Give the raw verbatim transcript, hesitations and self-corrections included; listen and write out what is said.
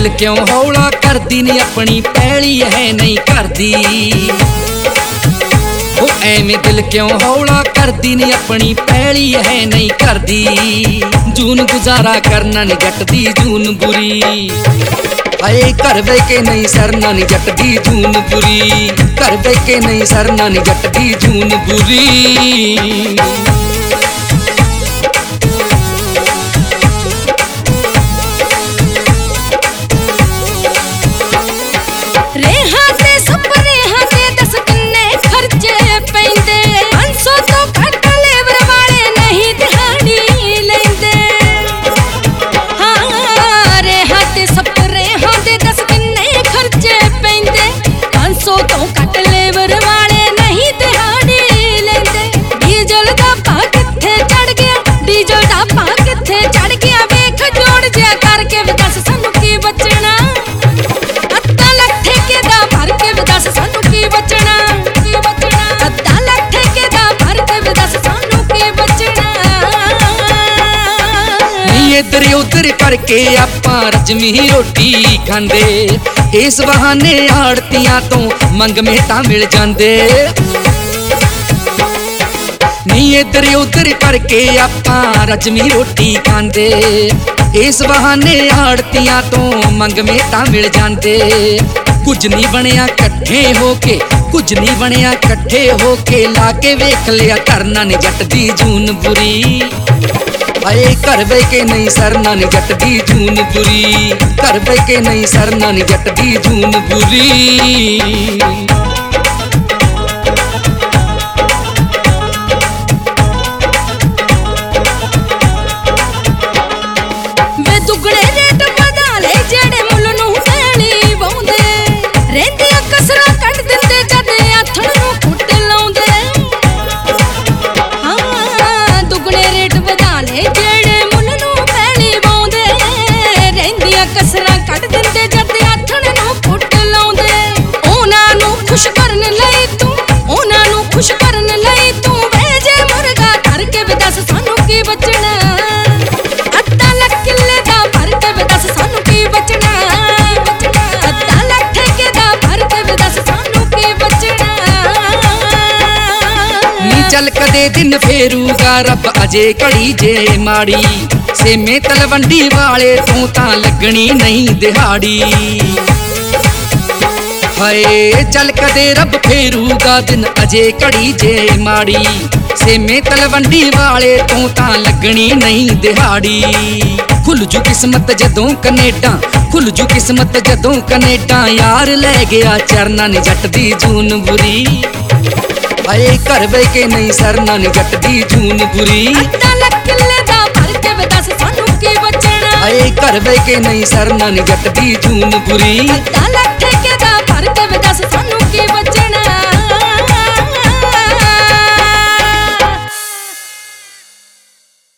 दिल क्यों हौला करदी नी अपनी पैली है नहीं करदी। ओ एवें दिल क्यों हौला करदी नी अपनी पैली है नहीं करदी। जून गुजारा करना नी जट दी जून बुरी। आए घर बह के नहीं सरना नी जट दी जून बुरी। घर बह के नहीं सरना नी जट दी जून बुरी। इधर उधर करके आपां रजमी रोटी खांदे। इस बहाने आड़तियां तो मंग मेहता मिल जांदे। नी इधर उधर करके आपां रजमी रोटी खांदे। इस बहाने आड़तियां तो मंग मेहता मिल जांदे। कुछ नहीं बनया कट्ठे होके कुछ नहीं बनया कट्ठे होके लाके वेख लिया करना नी जट दी जून बुरी। आए घर बह के नहीं सरना नी जट दी जून बुरी। घर बह के नहीं सरना नी जट दी जून बुरी। चल कदे दिन फेरूगा रब अजे घड़ी जे माड़ी। सेमे तलवंडी वाले तू तां लगनी नहीं दिहाड़ी। हाय चल कदे रब फेरूगा दिन अजे घड़ी जे माड़ी। सेमे तलवंडी वाले तू तां लगनी नहीं दिहाड़ी। खुल जू किस्मत जदों कनेडा खुल जू किस्मत जदों कनेडा यार लै गया चरना नी जट दी जून बुरी। आए घर बह के नहीं सरना नी जट दी जून बुरी। आए घर बह के नहीं सरना नी जट दी जून बुरी।